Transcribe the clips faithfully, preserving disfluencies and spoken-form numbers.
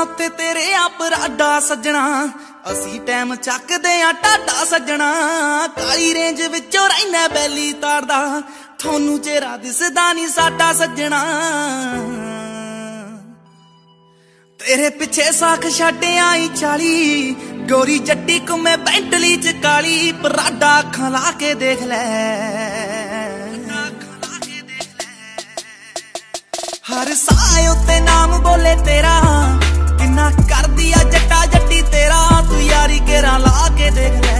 उत्ते तेरे आ पराडा सजना, असी टाइम चकदे आ टाडा सजना। काली रेंज विचों रहिना बैली तारदा, थोनू चेहरा दिसदा नी साडा सजना। तेरे पिछे साख छड्ड आई चाली, गोरी जट्टी घुमे बेंटली च काली। पराडा अखां ला के देख लै, हर साए उत्ते नाम बोले तेरा, किन्ना कर दिया जट्टा जट्टी तेरा। तू यारी केरा ला के देख लै,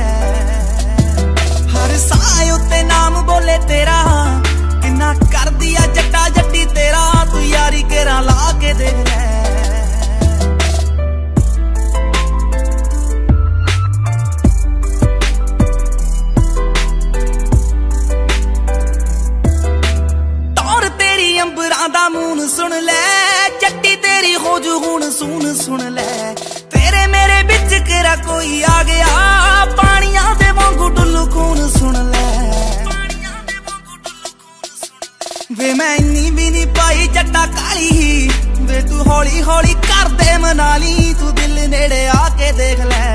हर साए उत्ते नाम बोले तेरा, किन्ना कर दिया जट्टा जट्टी तेरा। तू यारी केरा ला के देख लै। अंबरां दा मून सुन लै, जट्टी तेरी हो जू हुण सून सुन लै। तेरे मेरे बिच केरा कोई आ गया, पानियां दे वांगू डुल्लू खून सुन लै। वे मैं इन्नी भी नी पाई जट्टा काली, वे तू हौली हौली कर दे मनाली। तू दिल नेड़े आके देख लै,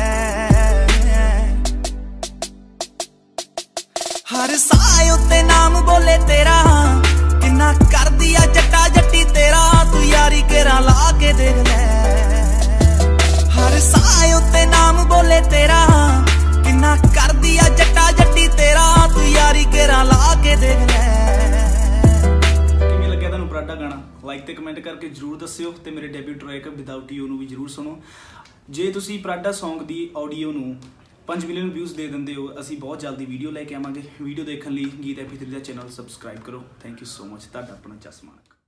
हर साए उत्ते नाम बोले तेरा, किन्ना कर दिया जट्टा जट्टी तेरा। तू यारी केरा ला के देख लै, हर साए उत्ते नाम बोले तेरा, किन्ना कर दिया जट्टा जट्टी तेरा। तू यारी केरा ला के देख लै। किवें लग्गिया तुहानूं पराडा गाना? लाइक ते कमेंट करके जरूर दस्सिओ, ते मेरे डेब्यू ट्रैक विदाउट यू नूं भी जरूर सुनो। जे तुसीं पराडा सॉन्ग दी ऑडियो नूं पाँच मिलियन व्यूज़ दे देंदे हो, असीं बहुत जल्दी वीडियो लैके आवांगे। वीडियो देखने लिए गीत एफ थ्री का चैनल सबसक्राइब करो। Thank you so much. तुहाडा अपना जस मानक।